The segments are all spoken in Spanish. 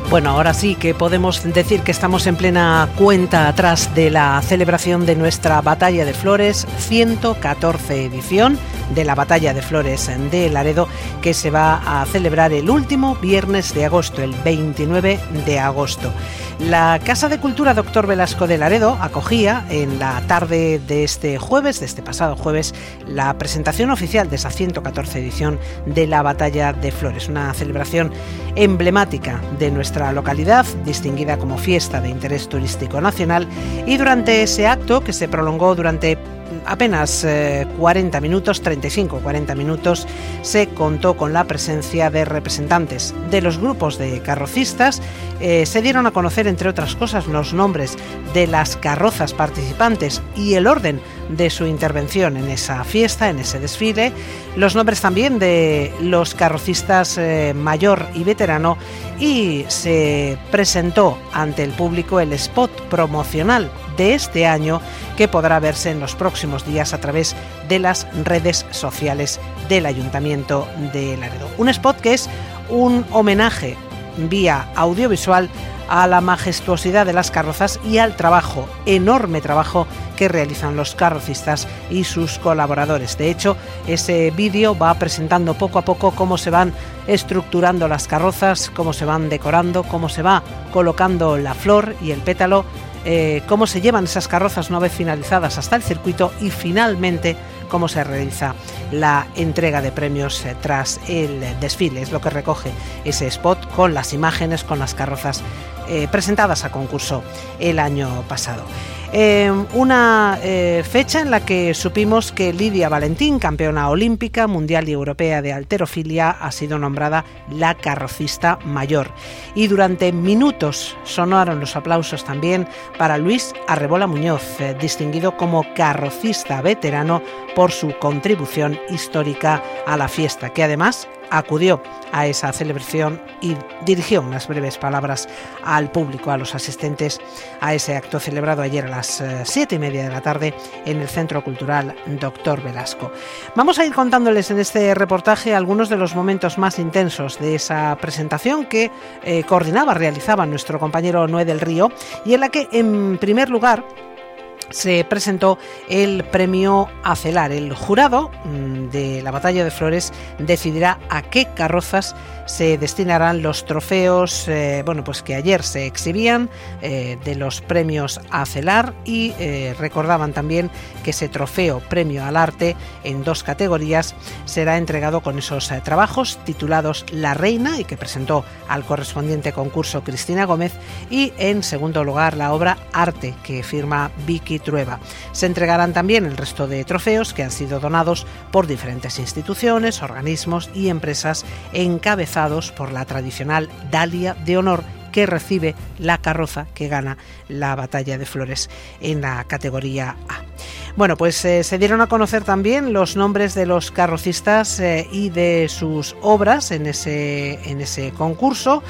Bueno, ahora sí que podemos decir que estamos en plena cuenta atrás de la celebración de nuestra Batalla de Flores, 114 edición de la Batalla de Flores de Laredo, que se va a celebrar el último viernes de agosto, el 29 de agosto. La Casa de Cultura Dr. Velasco de Laredo acogía en la tarde de este pasado jueves, la presentación oficial de esa 114 edición de la Batalla de Flores, una celebración emblemática de nuestra localidad, distinguida como fiesta de interés turístico nacional, y durante ese acto, que se prolongó durante apenas 40 minutos, 35-40 minutos, se contó con la presencia de representantes de los grupos de carrocistas. Se dieron a conocer, entre otras cosas, los nombres de las carrozas participantes y el orden de su intervención en esa fiesta, en ese desfile, los nombres también de los carrocistas mayor y veterano, y se presentó ante el público el spot promocional de este año, que podrá verse en los próximos días a través de las redes sociales del Ayuntamiento de Laredo. Un spot que es un homenaje vía audiovisual a la majestuosidad de las carrozas y al trabajo, enorme trabajo, que realizan los carrocistas y sus colaboradores. De hecho, ese vídeo va presentando poco a poco cómo se van estructurando las carrozas, cómo se van decorando, cómo se va colocando la flor y el pétalo, cómo se llevan esas carrozas una vez finalizadas hasta el circuito, y finalmente cómo se realiza la entrega de premios tras el desfile. Es lo que recoge ese spot, con las imágenes, con las carrozas presentadas a concurso el año pasado. Una fecha en la que supimos que Lidia Valentín, campeona olímpica, mundial y europea de halterofilia, ha sido nombrada la carrocista mayor. Y durante minutos sonaron los aplausos también para Luis Arrebola Muñoz, distinguido como carrocista veterano por su contribución histórica a la fiesta, que además acudió a esa celebración y dirigió unas breves palabras al público, a los asistentes a ese acto celebrado ayer a las 7:30 de la tarde en el Centro Cultural Dr. Velasco. Vamos a ir contándoles en este reportaje algunos de los momentos más intensos de esa presentación que realizaba nuestro compañero Noé del Río, y en la que, en primer lugar, se presentó el premio Acelar. El jurado de la Batalla de Flores decidirá a qué carrozas se destinarán los trofeos pues que ayer se exhibían de los premios Acelar, y recordaban también que ese trofeo Premio al Arte en 2 categorías será entregado con esos trabajos titulados La Reina, y que presentó al correspondiente concurso Cristina Gómez, y en segundo lugar la obra Arte, que firma Vicky Trueba. Se entregarán también el resto de trofeos que han sido donados por diferentes instituciones, organismos y empresas, encabezados por la tradicional Dalia de Honor, que recibe la carroza que gana la Batalla de Flores en la categoría A. Bueno, pues se dieron a conocer también los nombres de los carrocistas y de sus obras en ese concurso.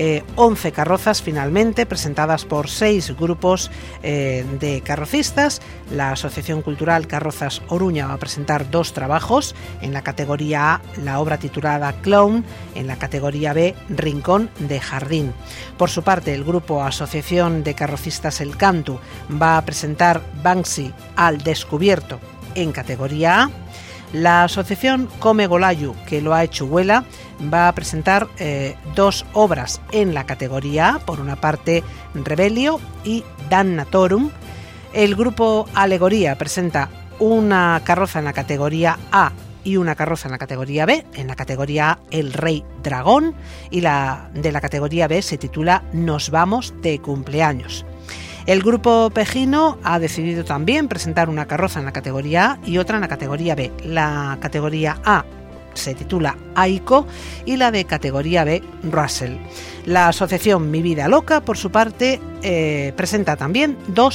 11 carrozas finalmente, presentadas por 6 grupos de carrocistas. La Asociación Cultural Carrozas Oruña va a presentar 2 trabajos. En la categoría A, la obra titulada Clown; en la categoría B, Rincón de Jardín. Por su parte, el grupo Asociación de Carrocistas El Cantu va a presentar Banksy al descubierto en categoría A. La asociación Come Golayu, que lo ha hecho Huela, va a presentar 2 obras en la categoría A. Por una parte, Rebelio y Damnatorum. El grupo Alegoría presenta una carroza en la categoría A y una carroza en la categoría B. En la categoría A, El Rey Dragón, y la de la categoría B se titula Nos vamos de cumpleaños. El grupo Pejino ha decidido también presentar una carroza en la categoría A y otra en la categoría B. La categoría A se titula Aiko y la de categoría B, Russell. La asociación Mi Vida Loca, por su parte, presenta también 2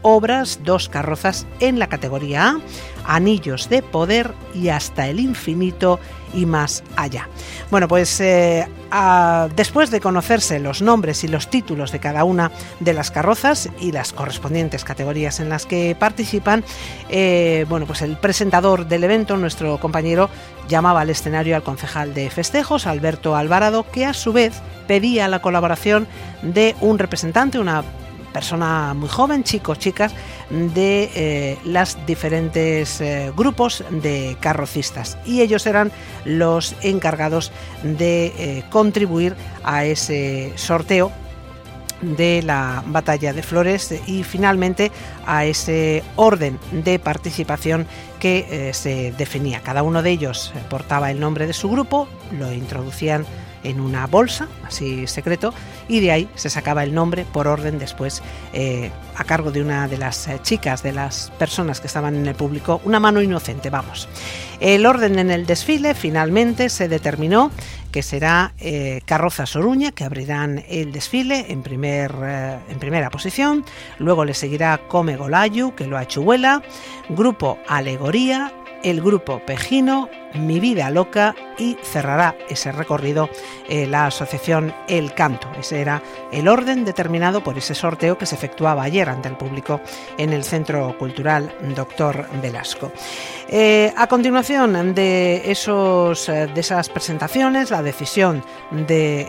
obras, 2 carrozas en la categoría A, Anillos de Poder y Hasta el Infinito y Más Allá. Bueno, pues después de conocerse los nombres y los títulos de cada una de las carrozas y las correspondientes categorías en las que participan, bueno, pues el presentador del evento, nuestro compañero, llamaba al escenario al concejal de festejos, Alberto Alvarado, que a su vez pedía la colaboración de un representante, una persona muy joven, chicos, chicas, de las diferentes grupos de carrocistas, y ellos eran los encargados de contribuir a ese sorteo de la Batalla de Flores y finalmente a ese orden de participación que se definía. Cada uno de ellos portaba el nombre de su grupo, lo introducían en una bolsa, así secreto, y de ahí se sacaba el nombre por orden después a cargo de una de las chicas, de las personas que estaban en el público, una mano inocente, vamos. El orden en el desfile finalmente se determinó que será Carrozas Oruña, que abrirán el desfile en primera posición, luego le seguirá Come Golayu, que lo ha hecho Huela, Grupo Alegoría, el Grupo Pejino, Mi Vida Loca, y cerrará ese recorrido la asociación El Canto. Ese era el orden determinado por ese sorteo que se efectuaba ayer ante el público en el Centro Cultural Doctor Velasco. A continuación de esas presentaciones, la decisión de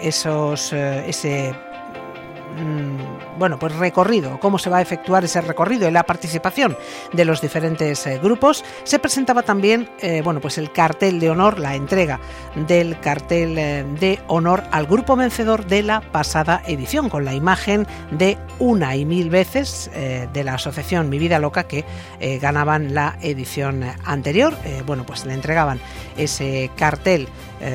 pues recorrido, cómo se va a efectuar ese recorrido y la participación de los diferentes grupos, se presentaba también pues el cartel de honor, la entrega del cartel de honor al grupo vencedor de la pasada edición, con la imagen de Una y Mil Veces de la asociación Mi Vida Loca, que ganaban la edición anterior. Pues le entregaban ese cartel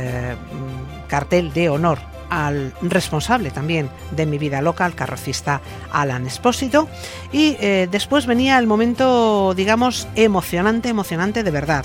de honor al responsable también de Mi Vida Loca, al carrocista Alan Espósito, y después venía el momento, digamos, emocionante de verdad,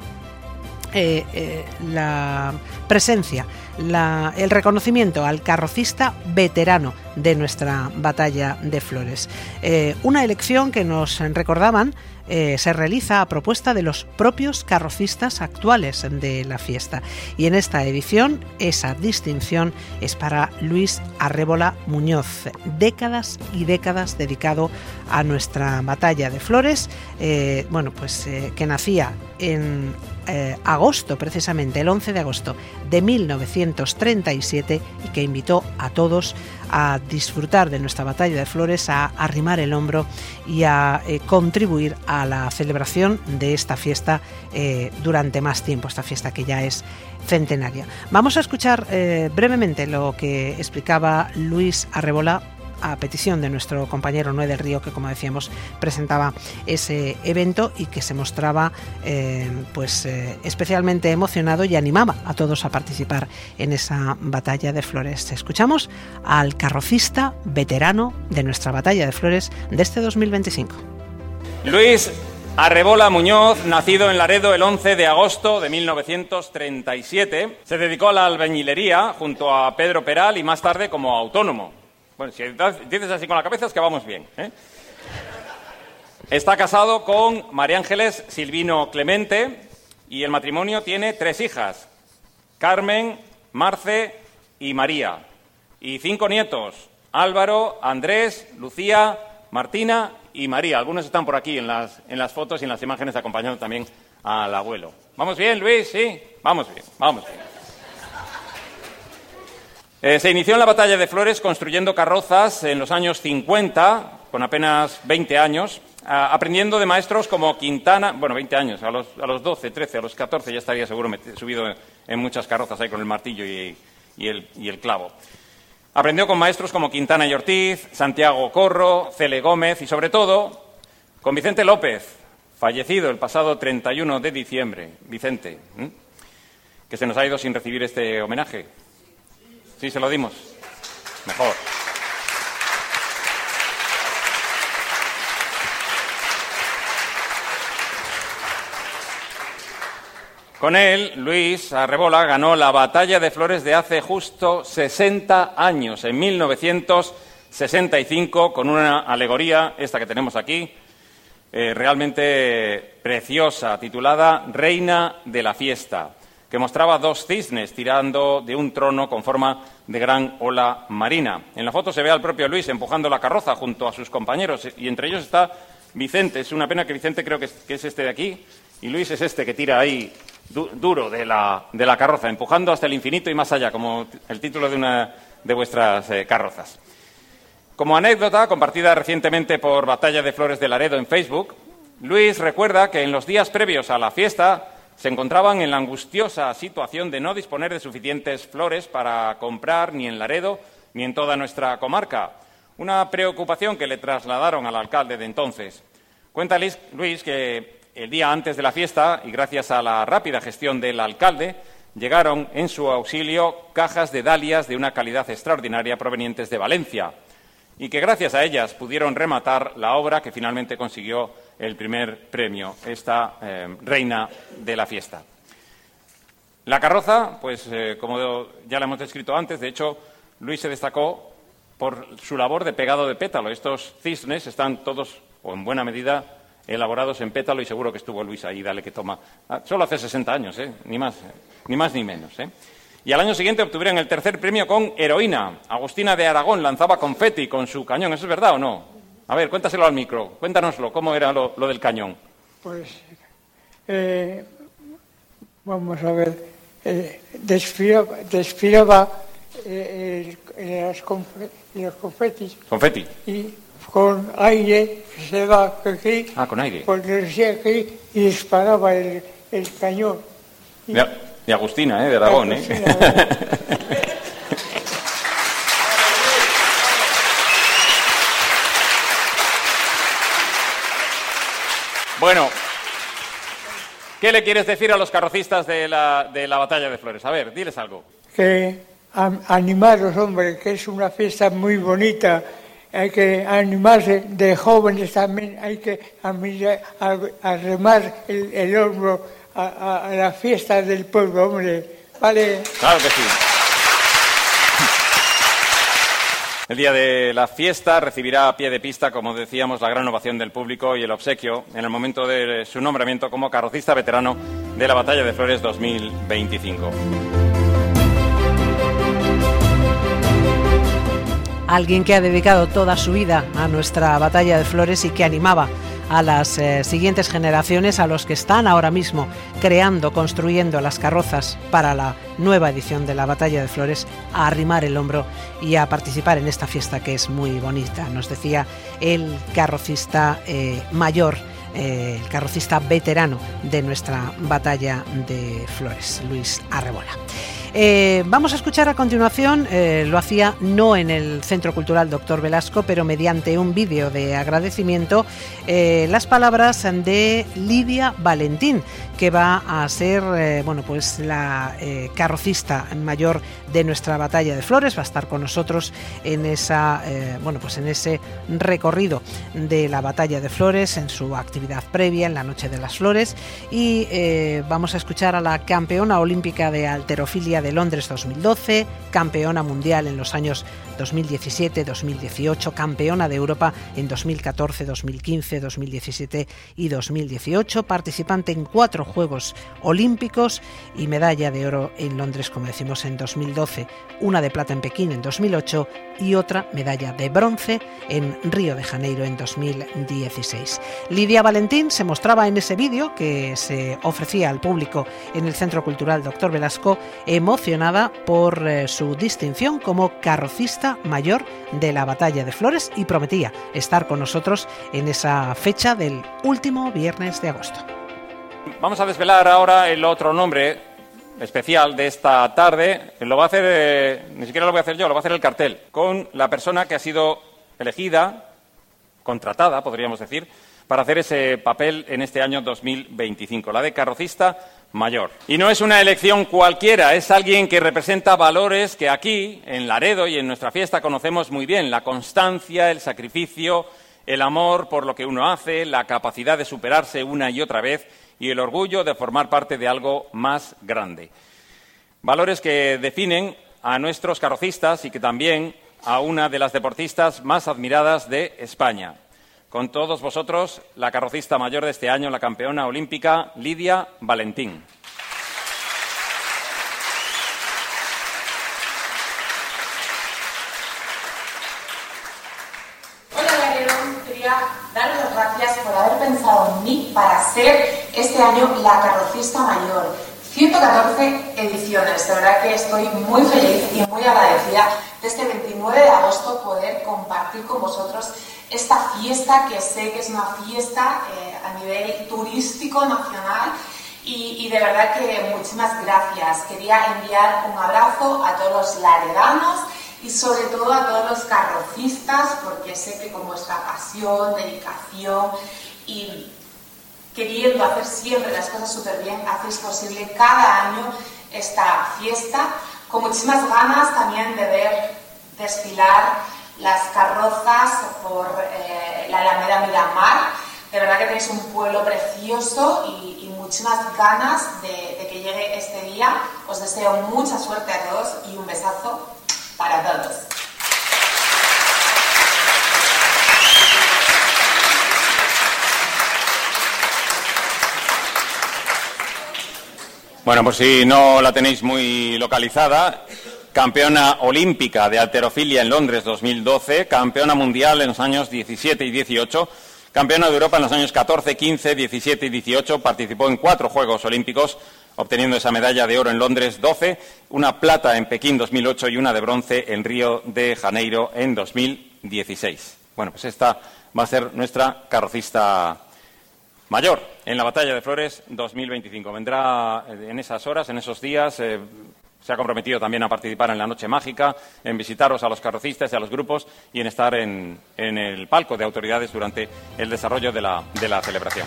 la presencia, el reconocimiento al carrocista veterano de nuestra Batalla de Flores. Una elección que nos recordaban se realiza a propuesta de los propios carrocistas actuales de la fiesta, y en esta edición esa distinción es para Luis Arrébola Muñoz, décadas y décadas dedicado a nuestra Batalla de Flores, que nacía en agosto, precisamente el 11 de agosto de 1937, y que invitó a todos a disfrutar de nuestra Batalla de Flores, a arrimar el hombro y a contribuir a la celebración de esta fiesta durante más tiempo, esta fiesta que ya es centenaria. Vamos a escuchar brevemente lo que explicaba Luis Arrébola a petición de nuestro compañero Noé del Río, que, como decíamos, presentaba ese evento y que se mostraba especialmente emocionado y animaba a todos a participar en esa Batalla de Flores. Escuchamos al carrocista veterano de nuestra Batalla de Flores de este 2025. Luis Arrébola Muñoz, nacido en Laredo el 11 de agosto de 1937, se dedicó a la albañilería junto a Pedro Peral y más tarde como autónomo. Bueno, si dices así con la cabeza es que vamos bien, ¿eh? Está casado con María Ángeles Silvino Clemente y el matrimonio tiene 3 hijas, Carmen, Marce y María, y 5 nietos, Álvaro, Andrés, Lucía, Martina y María. Algunos están por aquí en las fotos y en las imágenes acompañando también al abuelo. ¿Vamos bien, Luis? ¿Sí? Vamos bien. Se inició en la Batalla de Flores construyendo carrozas en los años 50, con apenas 20 años, aprendiendo de maestros como Quintana, 20 años, a los 12, 13, a los 14 ya estaría seguro subido en muchas carrozas ahí con el martillo y el clavo. Aprendió con maestros como Quintana y Ortiz, Santiago Corro, Cele Gómez y, sobre todo, con Vicente López, fallecido el pasado 31 de diciembre. Vicente, que se nos ha ido sin recibir este homenaje. Sí, se lo dimos. Mejor. Con él, Luis Arrébola ganó la Batalla de Flores de hace justo 60 años, en 1960. 65, con una alegoría, esta que tenemos aquí, realmente preciosa, titulada Reina de la Fiesta, que mostraba dos cisnes tirando de un trono con forma de gran ola marina. En la foto se ve al propio Luis empujando la carroza junto a sus compañeros, y entre ellos está Vicente. Es una pena que Vicente creo que es este de aquí, y Luis es este que tira ahí duro de la carroza, empujando hasta el infinito y más allá, como el título de una de vuestras carrozas. Como anécdota, compartida recientemente por Batalla de Flores de Laredo en Facebook, Luis recuerda que en los días previos a la fiesta se encontraban en la angustiosa situación de no disponer de suficientes flores para comprar ni en Laredo ni en toda nuestra comarca. Una preocupación que le trasladaron al alcalde de entonces. Cuenta Luis que el día antes de la fiesta, y gracias a la rápida gestión del alcalde, llegaron en su auxilio cajas de dalias de una calidad extraordinaria provenientes de Valencia, y que gracias a ellas pudieron rematar la obra que finalmente consiguió el primer premio, esta reina de la fiesta. La carroza, pues como ya la hemos descrito antes, de hecho, Luis se destacó por su labor de pegado de pétalo. Estos cisnes están todos, o en buena medida, elaborados en pétalo, y seguro que estuvo Luis ahí, dale que toma. Solo hace 60 años, ni más ni menos. Y al año siguiente obtuvieron el tercer premio con Heroína. Agustina de Aragón lanzaba confeti con su cañón. ¿Eso es verdad o no? A ver, cuéntaselo al micro. Cuéntanoslo, ¿cómo era lo del cañón? Pues, vamos a ver, desfilaba los confetis. Confeti. Y con aire, se va aquí. Ah, con aire. Porque decía aquí y disparaba el cañón. De Agustina, de Aragón, Bueno, ¿qué le quieres decir a los carrocistas de la Batalla de Flores? A ver, diles algo. Que animaros, hombre, que es una fiesta muy bonita. Hay que animarse de jóvenes también, hay que arremar el hombro a la fiesta del pueblo, hombre. ¿Vale? Claro que sí. El día de la fiesta recibirá a pie de pista, como decíamos, la gran ovación del público y el obsequio en el momento de su nombramiento como carrocista veterano de la Batalla de Flores 2025. Alguien que ha dedicado toda su vida a nuestra Batalla de Flores y que animaba a las siguientes generaciones, a los que están ahora mismo creando, construyendo las carrozas para la nueva edición de la Batalla de Flores, a arrimar el hombro y a participar en esta fiesta que es muy bonita. Nos decía el carrocista mayor, el carrocista veterano de nuestra Batalla de Flores, Luis Arrebola. Vamos a escuchar a continuación, lo hacía no en el Centro Cultural Dr. Velasco, pero mediante un vídeo de agradecimiento, las palabras de Lidia Valentín, que va a ser pues la carrocista mayor de nuestra Batalla de Flores. Va a estar con nosotros en esa en ese recorrido de la Batalla de Flores, en su actividad previa, en la Noche de las Flores, y vamos a escuchar a la campeona olímpica de halterofilia de Londres 2012, campeona mundial en los años 2017, 2018, campeona de Europa en 2014, 2015, 2017 y 2018, participante en 4 Juegos Olímpicos y medalla de oro en Londres, como decimos, en 2012, una de plata en Pekín en 2008 y otra medalla de bronce en Río de Janeiro en 2016. Lidia Valentín se mostraba en ese vídeo que se ofrecía al público en el Centro Cultural Dr. Velasco, emocionada por su distinción como carrocista mayor de la Batalla de Flores, y prometía estar con nosotros en esa fecha del último viernes de agosto. Vamos a desvelar ahora el otro nombre especial de esta tarde. Lo va a hacer, ni siquiera lo voy a hacer yo, lo va a hacer el cartel, con la persona que ha sido elegida, contratada, podríamos decir, para hacer ese papel en este año 2025, la de carrocista mayor. Y no es una elección cualquiera, es alguien que representa valores que aquí, en Laredo y en nuestra fiesta, conocemos muy bien: la constancia, el sacrificio, el amor por lo que uno hace, la capacidad de superarse una y otra vez y el orgullo de formar parte de algo más grande. Valores que definen a nuestros carrocistas y que también a una de las deportistas más admiradas de España. Con todos vosotros, la carrocista mayor de este año, la campeona olímpica Lidia Valentín. Daros las gracias por haber pensado en mí para ser este año la carrocista mayor. 114 ediciones, de verdad que estoy muy feliz y muy agradecida de este 29 de agosto poder compartir con vosotros esta fiesta, que sé que es una fiesta a nivel turístico nacional y de verdad que muchísimas gracias. Quería enviar un abrazo a todos los laredanos y sobre todo a todos los carrocistas, porque sé que con vuestra pasión, dedicación y queriendo hacer siempre las cosas súper bien, hacéis posible cada año esta fiesta, con muchísimas ganas también de ver desfilar las carrozas por la Alameda Miramar. De verdad que tenéis un pueblo precioso y muchísimas ganas de que llegue este día. Os deseo mucha suerte a todos y un besazo para todos. Bueno, por si no la tenéis muy localizada, campeona olímpica de halterofilia en Londres 2012, campeona mundial en los años 17 y 18, campeona de Europa en los años 14, 15, 17 y 18, participó en 4 Juegos Olímpicos, obteniendo esa medalla de oro en Londres 12, una plata en Pekín 2008 y una de bronce en Río de Janeiro en 2016. Bueno, pues esta va a ser nuestra carrocista mayor en la Batalla de Flores 2025. Vendrá en esas horas, en esos días, se ha comprometido también a participar en la Noche Mágica, en visitaros a los carrocistas y a los grupos y en estar en el palco de autoridades durante el desarrollo de la celebración.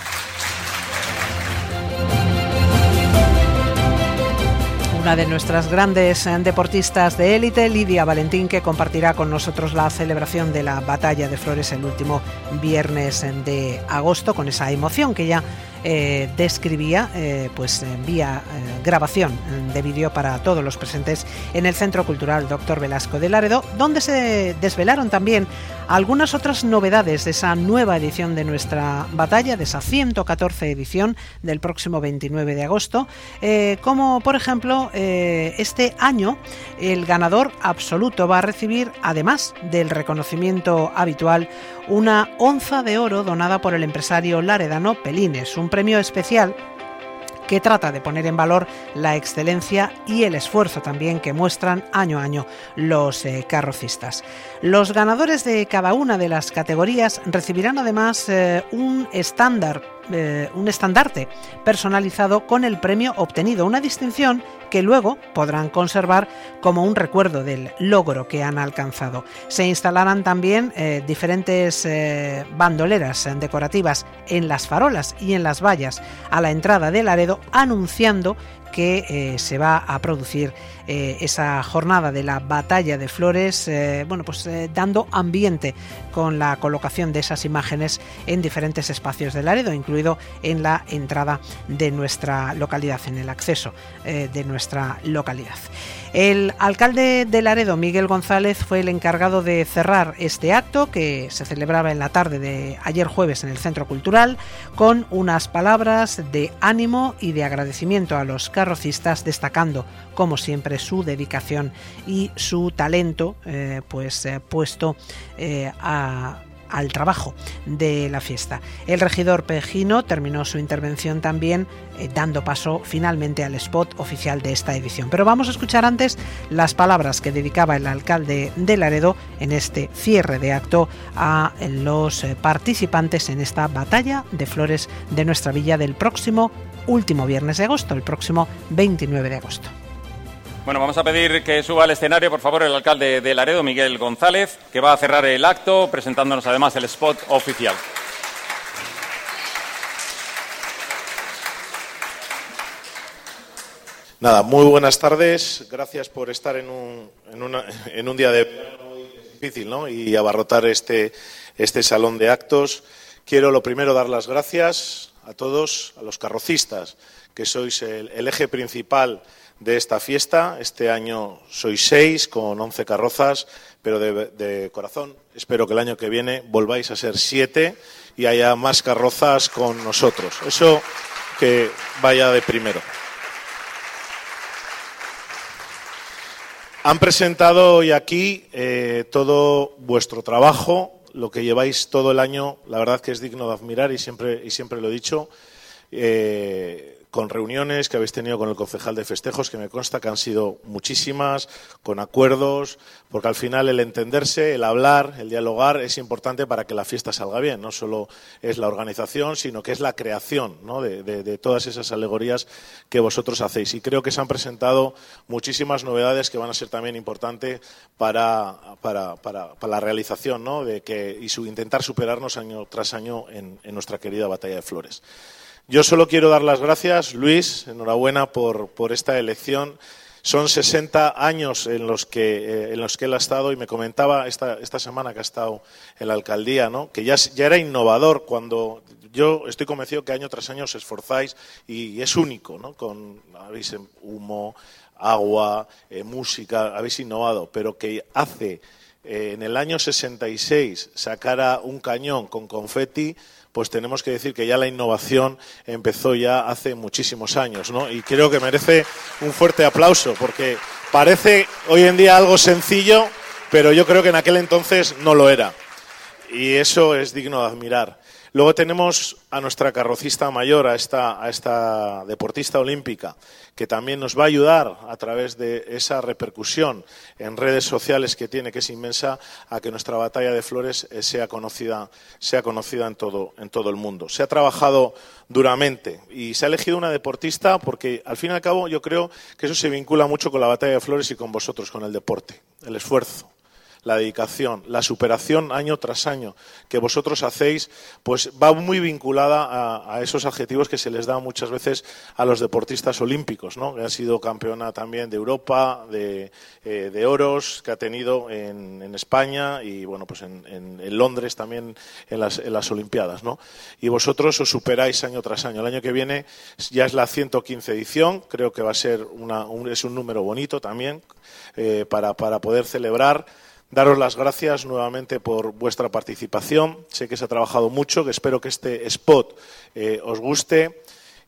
Una de nuestras grandes deportistas de élite, Lidia Valentín, que compartirá con nosotros la celebración de la Batalla de Flores el último viernes de agosto, con esa emoción que ya describía pues vía grabación de vídeo para todos los presentes en el Centro Cultural Dr. Velasco de Laredo, donde se desvelaron también algunas otras novedades de esa nueva edición de nuestra batalla, de esa 114 edición del próximo 29 de agosto, como por ejemplo este año el ganador absoluto va a recibir, además del reconocimiento habitual, una onza de oro donada por el empresario laredano Pelines, un premio especial que trata de poner en valor la excelencia y el esfuerzo también que muestran año a año los carrocistas. Los ganadores de cada una de las categorías recibirán además un estandarte personalizado con el premio obtenido, una distinción que luego podrán conservar como un recuerdo del logro que han alcanzado. Se instalarán también diferentes bandoleras decorativas en las farolas y en las vallas a la entrada de Laredo, anunciando que se va a producir esa jornada de la Batalla de Flores, dando ambiente con la colocación de esas imágenes en diferentes espacios de Laredo, incluido en la entrada de nuestra localidad, en el acceso de nuestra localidad. El alcalde de Laredo, Miguel González, fue el encargado de cerrar este acto que se celebraba en la tarde de ayer jueves en el Centro Cultural, con unas palabras de ánimo y de agradecimiento a los carrocistas, destacando, como siempre, su dedicación y su talento puesto al trabajo de la fiesta. El regidor Pejino terminó su intervención también dando paso finalmente al spot oficial de esta edición. Pero vamos a escuchar antes las palabras que dedicaba el alcalde de Laredo en este cierre de acto a los participantes en esta Batalla de Flores de nuestra villa del próximo último viernes de agosto, el próximo 29 de agosto. Bueno, vamos a pedir que suba al escenario, por favor, el alcalde de Laredo, Miguel González, que va a cerrar el acto, presentándonos además el spot oficial. Nada, muy buenas tardes. Gracias por estar en un día de verano difícil, ¿no? Y abarrotar este salón de actos. Quiero lo primero dar las gracias a todos, a los carrocistas, que sois el eje principal de esta fiesta. Este año sois 6 con 11 carrozas, pero de corazón espero que el año que viene volváis a ser 7 y haya más carrozas con nosotros. Eso que vaya de primero. Han presentado hoy aquí todo vuestro trabajo, lo que lleváis todo el año. La verdad que es digno de admirar y siempre lo he dicho. Con reuniones que habéis tenido con el concejal de festejos, que me consta que han sido muchísimas, con acuerdos, porque al final el entenderse, el hablar, el dialogar es importante para que la fiesta salga bien. No solo es la organización, sino que es la creación, ¿no?, de todas esas alegorías que vosotros hacéis. Y creo que se han presentado muchísimas novedades que van a ser también importantes para la realización, ¿no?, y intentar superarnos año tras año en nuestra querida Batalla de Flores. Yo solo quiero dar las gracias, Luis, enhorabuena por esta elección. Son 60 años en los que él ha estado, y me comentaba esta semana que ha estado en la alcaldía, ¿no?, que ya era innovador. Cuando yo estoy convencido que año tras año os esforzáis y es único, ¿no? Habéis humo, agua, música, habéis innovado, pero que hace en el año 66 sacara un cañón con confeti, pues tenemos que decir que ya la innovación empezó ya hace muchísimos años, ¿no? Y creo que merece un fuerte aplauso, porque parece hoy en día algo sencillo, pero yo creo que en aquel entonces no lo era. Y eso es digno de admirar. Luego tenemos a nuestra carrocista mayor, a esta deportista olímpica, que también nos va a ayudar a través de esa repercusión en redes sociales que tiene, que es inmensa, a que nuestra Batalla de Flores sea conocida en todo el mundo. Se ha trabajado duramente y se ha elegido una deportista porque, al fin y al cabo, yo creo que eso se vincula mucho con la Batalla de Flores y con vosotros, con el deporte, el esfuerzo, la dedicación, la superación año tras año que vosotros hacéis, pues va muy vinculada a esos adjetivos que se les da muchas veces a los deportistas olímpicos, ¿no? Que ha sido campeona también de Europa, de oros que ha tenido en España y bueno, pues en Londres también en las Olimpiadas, ¿no? Y vosotros os superáis año tras año. El año que viene ya es la 115 edición, creo que va a ser es un número bonito también para poder celebrar. Daros las gracias nuevamente por vuestra participación. Sé que se ha trabajado mucho, que espero que este spot os guste.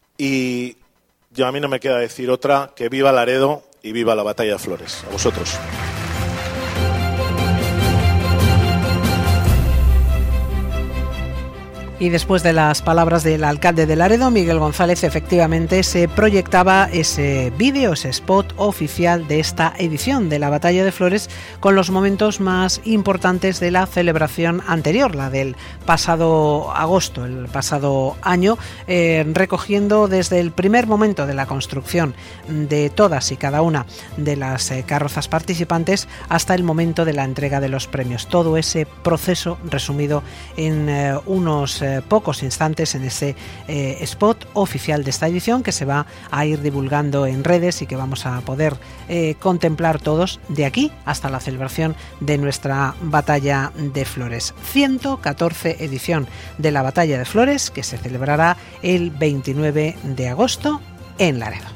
Y a mí no me queda decir otra, que viva Laredo y viva la Batalla de Flores. A vosotros. Y después de las palabras del alcalde de Laredo, Miguel González, efectivamente se proyectaba ese vídeo, ese spot oficial de esta edición de la Batalla de Flores, con los momentos más importantes de la celebración anterior, la del pasado agosto, el pasado año, recogiendo desde el primer momento de la construcción de todas y cada una de las carrozas participantes hasta el momento de la entrega de los premios. Todo ese proceso resumido en unos pocos instantes en ese spot oficial de esta edición, que se va a ir divulgando en redes y que vamos a poder contemplar todos de aquí hasta la celebración de nuestra Batalla de Flores. 114 edición de la Batalla de Flores, que se celebrará el 29 de agosto en Laredo.